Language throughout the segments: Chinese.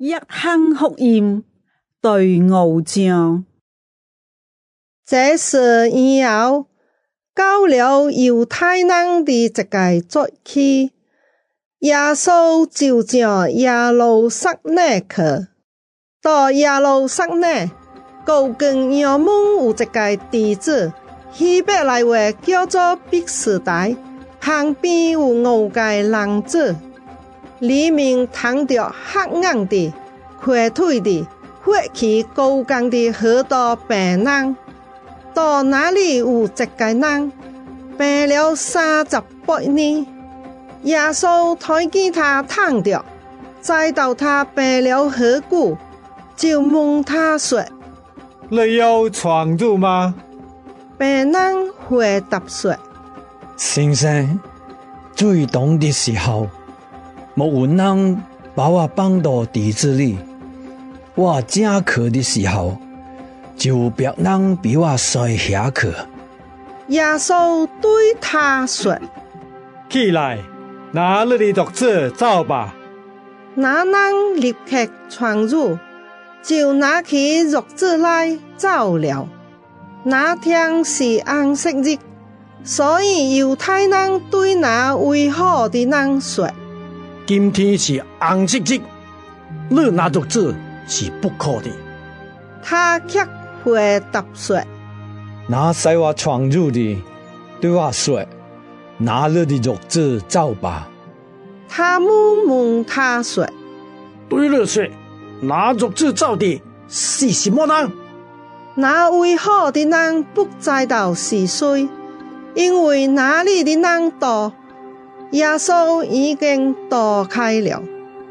一哼哭咽，對傲將。 這事以後，到了猶太人的一個節期，耶穌就上耶路撒冷去。到耶路撒冷，高跟衙門有一個地址，希伯來話叫做畢士大，旁邊有5個人子，裡面躺着瞎眼的、瘸腿的、血氣高降的許多病人。到那裡有一個人病了38年，耶穌睇見他躺着，知道他病了很久，就問他說： 你有床褥嗎？ 病人回答說： 先生，最凍的時候，沒有人把我放到地子裡，我正渴的時候，就別人比我睡下去。 耶穌對他說： 起來，拿你的褥子走吧。 那人立刻床褥，就拿起褥子來走了。那天是安息日，所以猶太人對那為好的人說： 今天是安息日，你拿褥子是不可的。 他卻回答說： 那使我床褥的對我說：拿你的褥子走吧。 他問他說： 對你說，拿褥子走的是什麼人？ 那為好的人不知道是誰，因為那裡的人多，耶穌已經躲開了。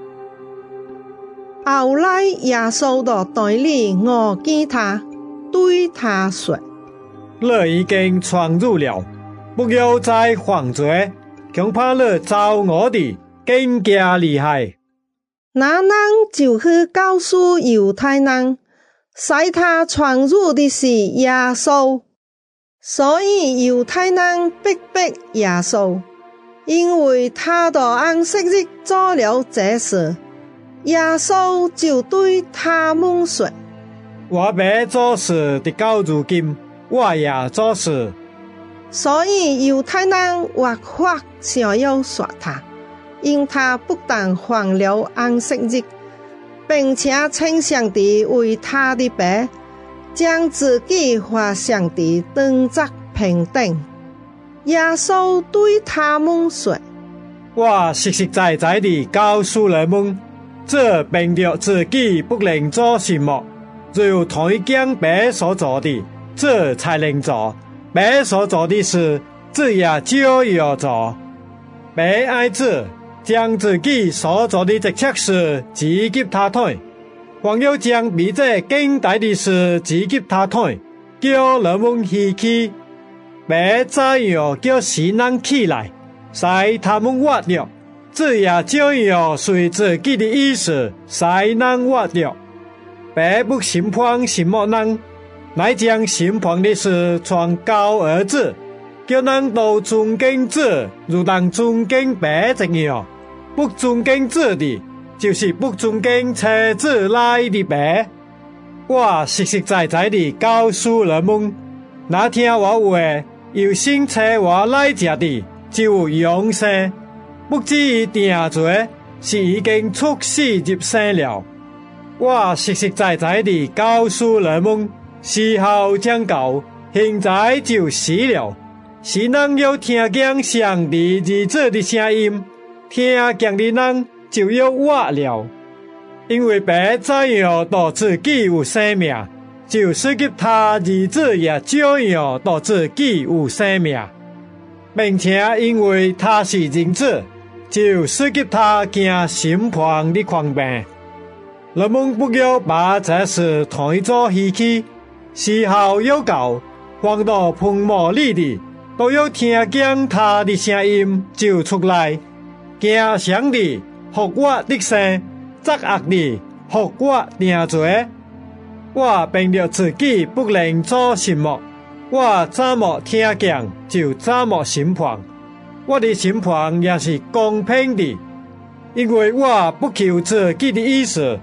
後來耶穌到隊裡我見他，對他說： 你已經床褥了，不要再犯罪，恐怕你遭我的更加厲害。 那人就去告訴猶太人，使他床褥的是耶穌，所以猶太人逼耶穌，因為他到安息日做了這事。耶穌就對他們說： 我爸做事的到如今，我也做事。 所以猶太人越發想要殺他，因他不但犯了安息日，並且稱上帝為他的爸，將自己和上帝當作平等。耶穌對他們說： 我實實在在地告訴你們，這憑着自己不能做什麼，只有推將爸所做的，這才能做。爸所做的事，這也就要做。爸愛子，將自己所做的這切事指給他睇，還要將比這更大的事指給他睇，叫你們希奇。爸怎樣叫死人起來，使他們活了，這也就要隨自己的意思使人活了。爸不審判什麼人，乃將審判的事傳告兒子，叫人都尊敬子，如同尊敬爸一樣。不尊敬子的，就是不尊敬車子來的爸。我實實在在地告訴你們，那聽我話有信車我來者的，就有永生，不至於定罪，是已經出死入生了。我實實在在地告訴你們，時候將到，現在就死了。是人要聽見上帝兒子的聲音，聽見的人就要活了。因為爸怎樣到自己有生命，就賜給他兒子也照樣到自己有生命，並且因為他是人子，就賜給他經審判的權柄。你們不要把這事當作稀奇，時候要到，放到墳墓裡的都要聽見他的聲音就出來，驚上的復活的生，作惡的復活定罪。我憑着自己不能做什麼，我怎麼聽見就怎麼審判，我的審判也是公平的，因為我不求自己的意思，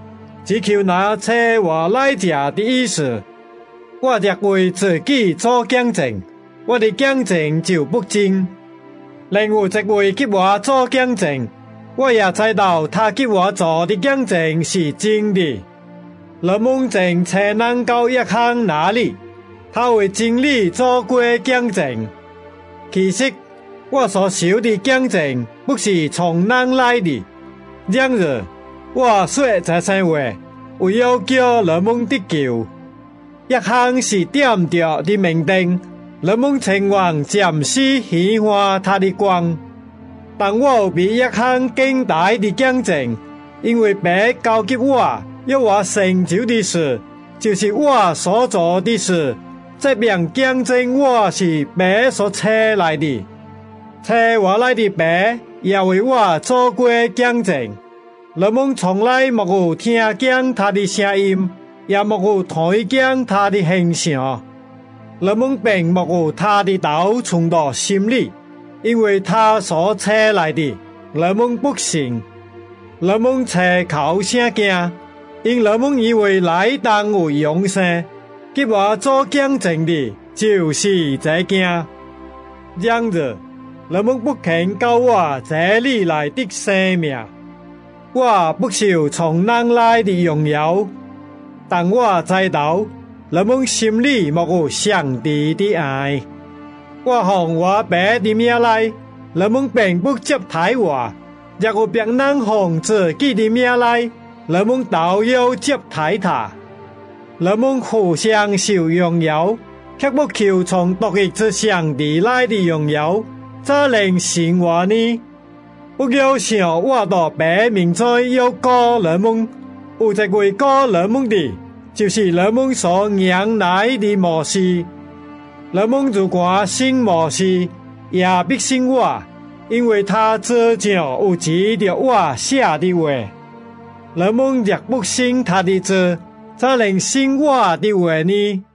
只求拿车我来者的意思。我若为自己做见证，我的见证就不真。另有一位给我做见证，我也知道他给我做的见证是真的。人们正车人到一项哪里，他为真理做过见证。其实我所受的见证不是从人来的，然而我说这些话，为要叫人们得救。一项是点着的明灯，人们前往暂时显化他的光。但我有比一项更大的见证，因为爸交给我要我成就的事，就是我所做的事。这边见证我是爸所差来的，差我来的爸也为我做过见证。人们从来没有听见他的声音，也没有睇见他的形象。人们并没有他的道存到心里，因为他所差来的，人们不信。人们车靠声惊，因人们以为来当有永生。给我做见证的，就是这件。然而，人们不肯教我这里来的生命。我不受从人来的荣耀，但我知道人们心里没有上帝的爱。我奉我爸的名来，人们并不接待我；若有别人奉自己的名来，人们都要接待他。人们互相受荣耀，却不求从独一之上帝来的荣耀，怎能信我呢？不要想我到爸面前要告人们，有一位告人们的，就是人们所仰赖的摩西。人们如果信摩西，也必信我，因为他这就有记着我写的话。人们若不信他的字，怎能信我的话呢？